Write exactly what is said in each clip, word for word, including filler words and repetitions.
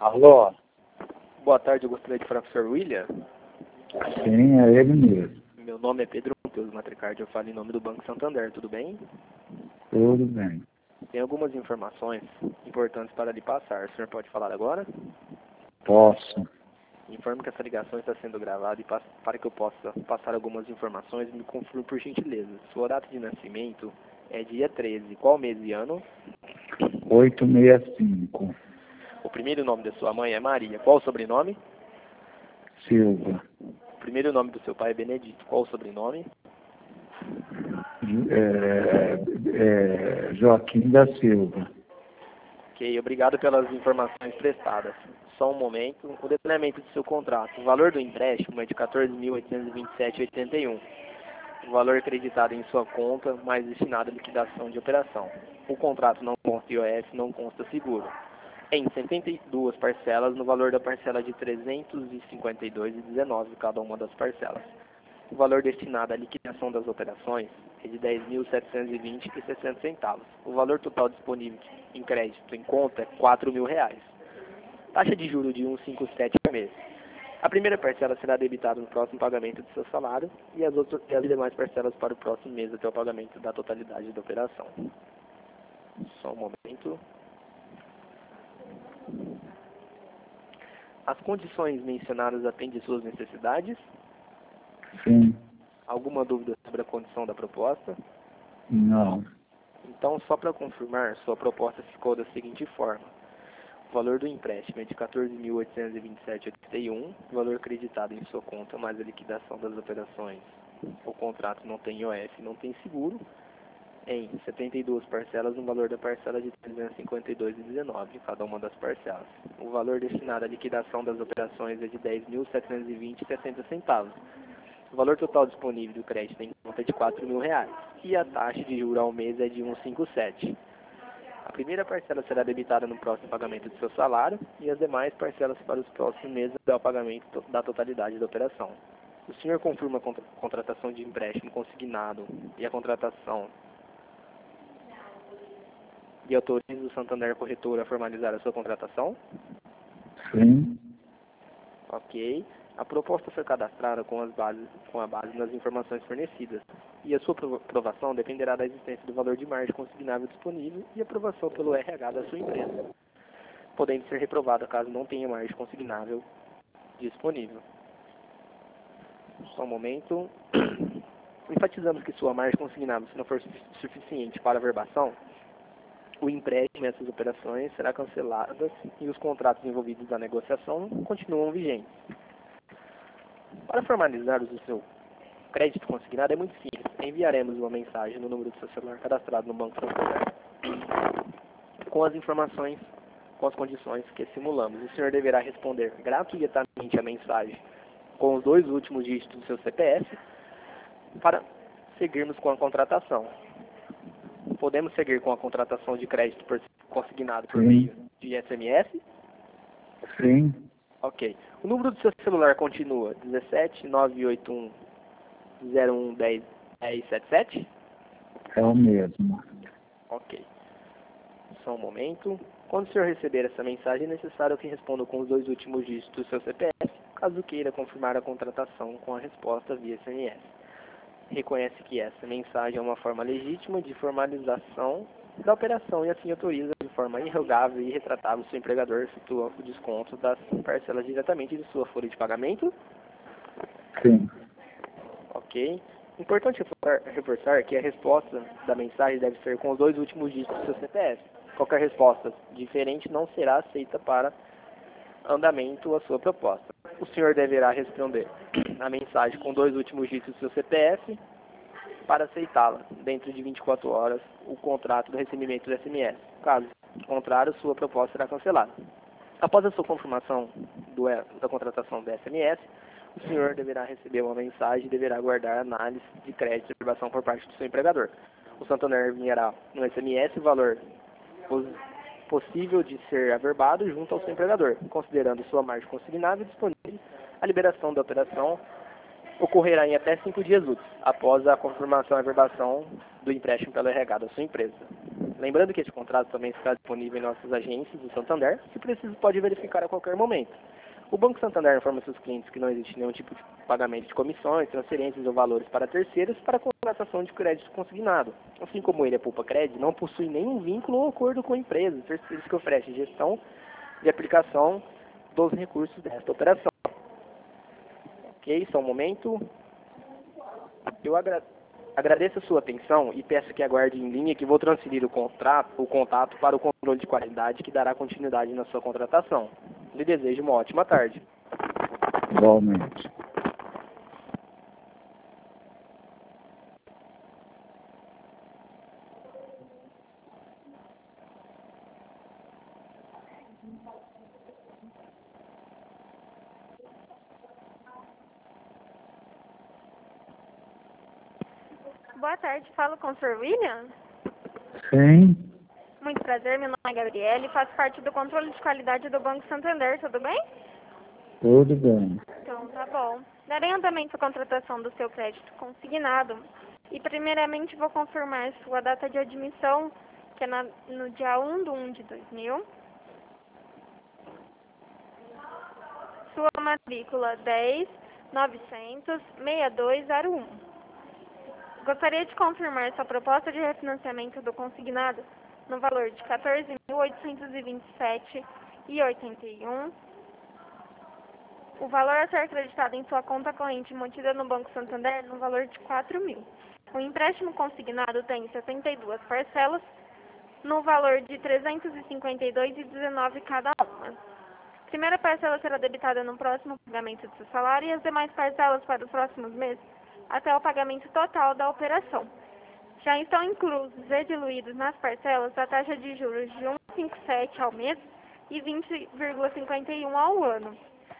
Alô? Boa tarde, eu gostaria de falar com o senhor William. Sim, é ele mesmo. Meu nome é Pedro Matheus Matricard, eu falo em nome do Banco Santander, tudo bem? Tudo bem. Tem algumas informações importantes para lhe passar. O senhor pode falar agora? Posso? Informe que essa ligação está sendo gravada e pa- para que eu possa passar algumas informações, me confirme por gentileza. Sua data de nascimento é dia treze. Qual mês e ano? oito seis cinco. O primeiro nome da sua mãe é Maria. Qual o sobrenome? Silva. O primeiro nome do seu pai é Benedito. Qual o sobrenome? É, é, Joaquim da Silva. Ok, obrigado pelas informações prestadas. Só um momento. O detalhamento do seu contrato. O valor do empréstimo é de quatorze mil oitocentos e vinte e sete reais e oitenta e um centavos. O valor acreditado em sua conta, mais destinado à liquidação de operação. O contrato não consta I O F, não consta seguro. Em setenta e duas parcelas, no valor da parcela de trezentos e cinquenta e dois reais e dezenove centavos cada uma das parcelas. O valor destinado à liquidação das operações é de dez mil setecentos e vinte reais e sessenta centavos. O valor total disponível em crédito em conta é quatro mil reais. Taxa de juros de cento e cinquenta e sete por mês. A primeira parcela será debitada no próximo pagamento do seu salário e as, outras, e as demais parcelas para o próximo mês até o pagamento da totalidade da operação. Só um momento. As condições mencionadas atendem suas necessidades? Sim. Alguma dúvida sobre a condição da proposta? Não. Então, só para confirmar, sua proposta ficou da seguinte forma. O valor do empréstimo é de quatorze mil oitocentos e vinte e sete reais e oitenta e um centavos, o valor acreditado em sua conta mais a liquidação das operações. O contrato não tem I O F, não tem seguro, em setenta e duas parcelas, no valor da parcela de trezentos e cinquenta e dois reais e dezenove centavos, cada uma das parcelas. O valor destinado à liquidação das operações é de dez mil setecentos e vinte reais e sessenta centavos. O valor total disponível do crédito em conta é de quatro mil reais e a taxa de juros ao mês é de cento e cinquenta e sete. A primeira parcela será debitada no próximo pagamento do seu salário e as demais parcelas para os próximos meses até o pagamento da totalidade da operação. O senhor confirma a contra contratação de empréstimo consignado e a contratação e autoriza o Santander Corretora a formalizar a sua contratação? Sim. Ok. A proposta foi cadastrada com, as bases, com a base nas informações fornecidas e a sua aprovação dependerá da existência do valor de margem consignável disponível e aprovação pelo R H da sua empresa, podendo ser reprovada caso não tenha margem consignável disponível. Só um momento. Enfatizamos que sua margem consignável, se não for suficiente para a verbação, o empréstimo e essas operações será cancelado e os contratos envolvidos na negociação continuam vigentes. Para formalizar o seu crédito consignado é muito simples. Enviaremos uma mensagem no número do seu celular cadastrado no Banco Santander com as informações, com as condições que simulamos. O senhor deverá responder gratuitamente a mensagem com os dois últimos dígitos do seu C P F para seguirmos com a contratação. Podemos seguir com a contratação de crédito por, consignado por Sim. meio de S M S? Sim. Ok. O número do seu celular continua dezessete, nove oito um, zero um, dez, dez, setenta e sete? É o mesmo. Ok. Só um momento. Quando o senhor receber essa mensagem, é necessário que responda com os dois últimos dígitos do seu C P F, caso queira confirmar a contratação com a resposta via S M S. Reconhece que essa mensagem é uma forma legítima de formalização da operação e assim autoriza de forma irrevogável e irretratável o seu empregador a efetuar o desconto das parcelas diretamente de sua folha de pagamento? Sim. Ok. Importante reforçar que a resposta da mensagem deve ser com os dois últimos dígitos do seu C P F. Qualquer resposta diferente não será aceita para andamento a sua proposta. O senhor deverá responder a mensagem com dois últimos dígitos do seu C P F para aceitá-la dentro de vinte e quatro horas o contrato do recebimento do S M S. Caso contrário, sua proposta será cancelada. Após a sua confirmação do, da contratação do S M S, o senhor deverá receber uma mensagem e deverá aguardar análise de crédito e aprovação por parte do seu empregador. O Santander enviará no S M S o valor possível de ser averbado junto ao seu empregador, considerando sua margem consignável disponível. A liberação da operação ocorrerá em até cinco dias úteis, após a confirmação e averbação do empréstimo pelo R H da sua empresa. Lembrando que esse contrato também está disponível em nossas agências do Santander, se preciso pode verificar a qualquer momento. O Banco Santander informa seus clientes que não existe nenhum tipo de pagamento de comissões, transferências ou valores para terceiros para a contratação de crédito consignado. Assim como ele é Poupa Crédito, não possui nenhum vínculo ou acordo com a empresa, terceiros que oferece gestão de aplicação dos recursos desta operação. Ok, só um momento. Eu agra agradeço a sua atenção e peço que aguarde em linha que vou transferir o, contrato, o contato para o controle de qualidade que dará continuidade na sua contratação. Lhe desejo uma ótima tarde. Igualmente. Boa tarde, falo com o senhor William. Sim, Muito prazer, meu nome é Gabriele, faço parte do controle de qualidade do Banco Santander, tudo bem? tudo bem. Então, tá bom. Darei andamento à contratação do seu crédito consignado e, primeiramente, vou confirmar sua data de admissão, que é na, no dia um de um de dois mil. Sua matrícula dez novecentos sessenta e dois zero um. Gostaria de confirmar sua proposta de refinanciamento do consignado no valor de quatorze mil oitocentos e vinte e sete reais e oitenta e um centavos. O valor a ser acreditado em sua conta corrente mantida no Banco Santander no valor de quatro mil. O empréstimo consignado tem setenta e duas parcelas no valor de trezentos e cinquenta e dois reais e dezenove centavos cada uma. A primeira parcela será debitada no próximo pagamento do seu salário e as demais parcelas para os próximos meses até o pagamento total da operação. Já estão inclusos e diluídos nas parcelas a taxa de juros de um vírgula cinquenta e sete ao mês e vinte vírgula cinquenta e um ao ano.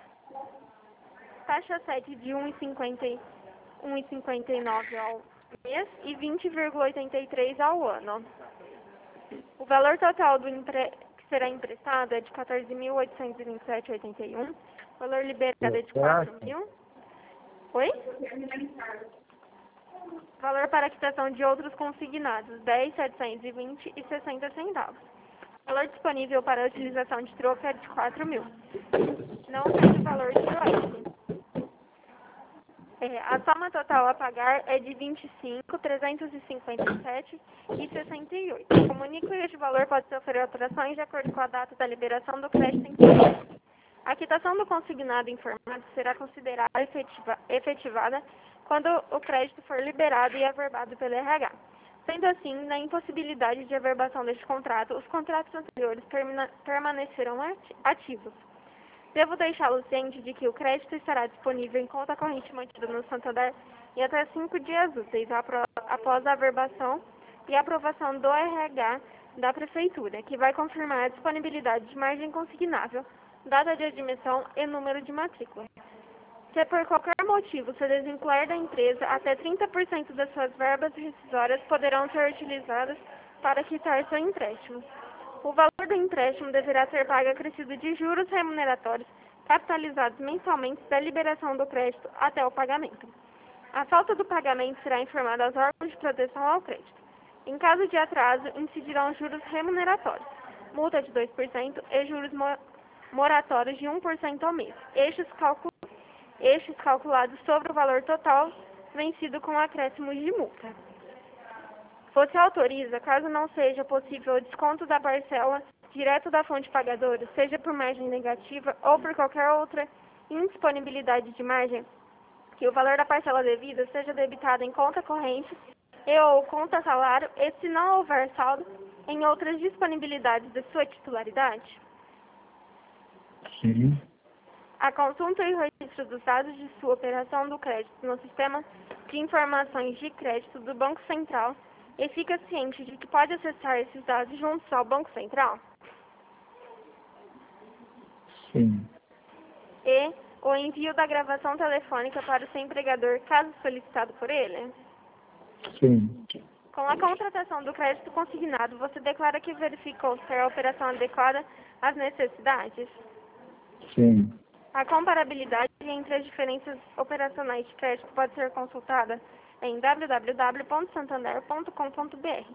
Taxa sete de um vírgula cinquenta e nove ao mês e vinte vírgula oitenta e três ao ano. O valor total do empre... que será emprestado é de quatorze mil oitocentos e vinte e sete reais e oitenta e um centavos. O valor liberado é de quatro mil. Oi? Valor para a quitação de outros consignados, dez mil setecentos e vinte reais e sessenta centavos. Valor disponível para a utilização de troca é de quatro mil. Não tem valor de troca. É, a soma total a pagar é de vinte e cinco mil trezentos e cinquenta e sete reais e sessenta e oito centavos. Comunico que este valor pode sofrer alterações de acordo com a data da liberação do crédito em questão. A quitação do consignado informado será considerada efetiva, efetivada quando o crédito for liberado e averbado pelo R H. Sendo assim, na impossibilidade de averbação deste contrato, os contratos anteriores permanecerão ativos. Devo deixá-lo ciente de que o crédito estará disponível em conta corrente mantida no Santander em até cinco dias úteis após a averbação e aprovação do R H da Prefeitura, que vai confirmar a disponibilidade de margem consignável, data de admissão e número de matrícula. Se por qualquer motivo se desvincular da empresa, até trinta por cento das suas verbas rescisórias poderão ser utilizadas para quitar seu empréstimo. O valor do empréstimo deverá ser pago acrescido de juros remuneratórios capitalizados mensalmente da liberação do crédito até o pagamento. A falta do pagamento será informada aos órgãos de proteção ao crédito. Em caso de atraso, incidirão juros remuneratórios, multa de dois por cento e juros moratórios de um por cento ao mês. Estes, calcul... Estes calculados sobre o valor total vencido com acréscimos de multa. Você autoriza, caso não seja possível o desconto da parcela direto da fonte pagadora, seja por margem negativa ou por qualquer outra indisponibilidade de margem, que o valor da parcela devida seja debitado em conta corrente e ou conta salário e, se não houver saldo, em outras disponibilidades de sua titularidade? Sim, A consulta e o registro dos dados de sua operação do crédito no sistema de informações de crédito do Banco Central e fica ciente de que pode acessar esses dados juntos ao Banco Central? sim, E o envio da gravação telefônica para o seu empregador, caso solicitado por ele? sim, Com a contratação do crédito consignado, você declara que verificou ser a operação adequada às necessidades? sim, A comparabilidade entre as diferenças operacionais de crédito pode ser consultada em w w w ponto santander ponto com ponto b r.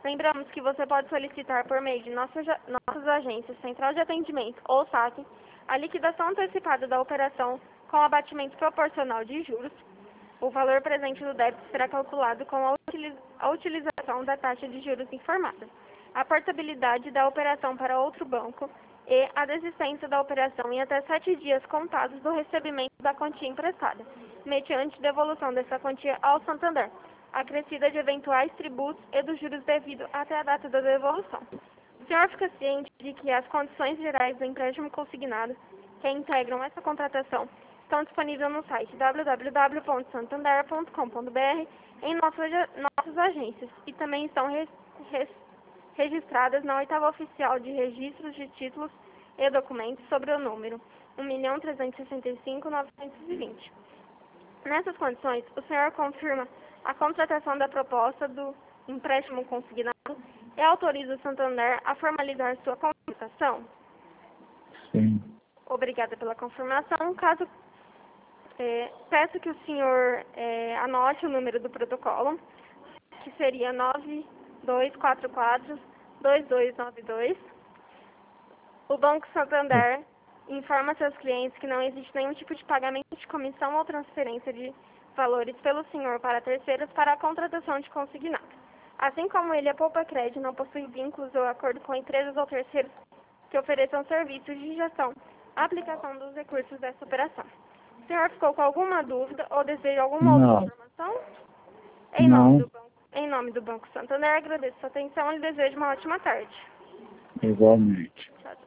Lembramos que você pode solicitar por meio de nossas, nossas agências, central de atendimento ou saque, a liquidação antecipada da operação com abatimento proporcional de juros. O valor presente do débito será calculado com a, utiliz a utilização da taxa de juros informada, a portabilidade da operação para outro banco e a desistência da operação em até sete dias contados do recebimento da quantia emprestada, mediante devolução dessa quantia ao Santander, acrescida de eventuais tributos e dos juros devidos até a data da devolução. O senhor fica ciente de que as condições gerais do empréstimo consignado que integram essa contratação estão disponíveis no site w w w ponto santander ponto com ponto b r em nossas, nossas agências e também estão res, res, registradas na oitava oficial de registros de títulos e documentos sobre o número um milhão trezentos e sessenta e cinco mil novecentos e vinte. Nessas condições, o senhor confirma a contratação da proposta do empréstimo consignado e autoriza o Santander a formalizar sua contratação? Sim. Obrigada pela confirmação. Caso é, peço que o senhor é, anote o número do protocolo, que seria nove dois quatro quatro, dois dois nove dois. O Banco Santander informa seus clientes que não existe nenhum tipo de pagamento de comissão ou transferência de valores pelo senhor para terceiros para a contratação de consignado. Assim como ele, a Poupa Crédito não possui vínculos ou acordo com empresas ou terceiros que ofereçam serviços de gestão, aplicação dos recursos dessa operação. O senhor ficou com alguma dúvida ou deseja alguma Não. outra informação? Em Não. nome do Banco, em nome do Banco Santander, agradeço sua atenção e desejo uma ótima tarde. Igualmente. Tchau, tchau.